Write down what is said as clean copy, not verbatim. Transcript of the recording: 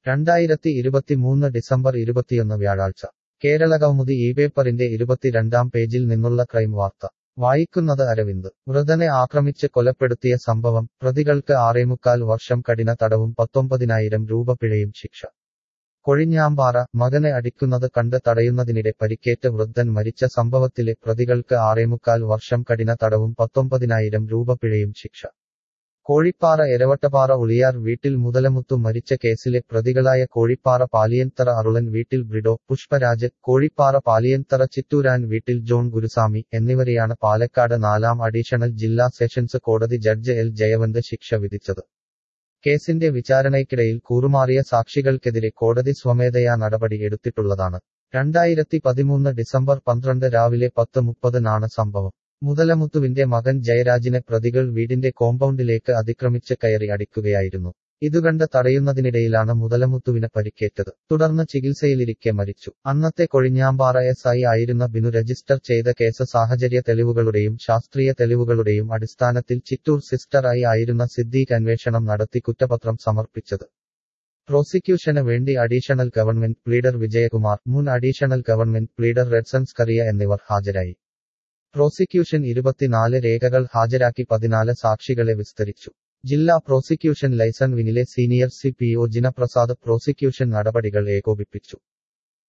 2023 December 21 വ്യാഴാഴ്ച കേരളകൗമുദി ഈ പേപ്പറിന്റെ 22-ാം പേജിൽ നിന്നുള്ള ക്രൈം വാർത്ത വായിക്കുന്നത് അരവിന്ദ് വൃദ്ധനെ ആക്രമിച്ച് കൊലപ്പെടുത്തിയ സംഭവം പ്രതികൾക്ക് 6.25 വർഷം കഠിന തടവും 19,000 രൂപ പിഴയും ശിക്ഷ കൊഴിഞ്ഞാമ്പാറ മകനെ അടിക്കുന്നത് കണ്ട് തടയുന്നതിനിടെ പരിക്കേറ്റ് വൃദ്ധൻ മരിച്ച സംഭവത്തിലെ പ്രതികൾക്ക് 6.25 വർഷം കഠിന തടവും 19,000 രൂപ പിഴയും ശിക്ഷ കോഴിപ്പാറ എരവട്ടപ്പാറ ഉളിയാർ വീട്ടിൽ മുതലമുത്തു മരിച്ച കേസിലെ പ്രതികളായ കോഴിപ്പാറ പാലിയന്തറ അരുളൻ വീട്ടിൽ ബ്രിഡോ പുഷ്പരാജ് കോഴിപ്പാറ പാലിയന്തറ ചിറ്റൂരാൻ വീട്ടിൽ ജോൺ ഗുരുസാമി എന്നിവരെയാണ് പാലക്കാട് 4ാം അഡീഷണൽ ജില്ലാ സെഷൻസ് കോടതി ജഡ്ജ് എൽ ജയവന്ത് ശിക്ഷ വിധിച്ചത് കേസിന്റെ വിചാരണയ്ക്കിടയിൽ കൂറുമാറിയ സാക്ഷികൾക്കെതിരെ കോടതി സ്വമേധയാ നടപടി എടുത്തിട്ടുള്ളതാണ് 2013 ഡിസംബർ 12 രാവിലെ 10:30 സംഭവം മുതലമുത്തുവിന്റെ മകൻ ജയരാജിനെ പ്രതികൾ വീടിന്റെ കോമ്പൗണ്ടിലേക്ക് അതിക്രമിച്ച് കയറി അടിക്കുകയായിരുന്നു ഇതുകണ്ട് തടയുന്നതിനിടയിലാണ് മുതലമുത്തുവിന് പരിക്കേറ്റത് തുടർന്ന് ചികിത്സയിലിരിക്കെ മരിച്ചു അന്നത്തെ കൊഴിഞ്ഞാമ്പാറ SI ആയിരുന്ന ബിനു രജിസ്റ്റർ ചെയ്ത കേസ് സാഹചര്യ തെളിവുകളുടെയും ശാസ്ത്രീയ തെളിവുകളുടെയും അടിസ്ഥാനത്തിൽ ചിറ്റൂർ സിസ്റ്റർ ആയിരുന്ന സിദ്ദീഖ് അന്വേഷണം നടത്തി കുറ്റപത്രം സമർപ്പിച്ചത് പ്രോസിക്യൂഷന് വേണ്ടി അഡീഷണൽ ഗവൺമെന്റ് പ്ലീഡർ വിജയകുമാർ മുൻ additional government pleader Redson Skaria എന്നിവർ ഹാജരായി പ്രോസിക്യൂഷൻ 24 രേഖകൾ ഹാജരാക്കി 14 സാക്ഷികളെ വിസ്തരിച്ചു ജില്ലാ പ്രോസിക്യൂഷൻ ലൈസൺ വിനിലെ സീനിയർ CPO ജിനപ്രസാദ് പ്രോസിക്യൂഷൻ നടപടികൾ ഏകോപിപ്പിച്ചു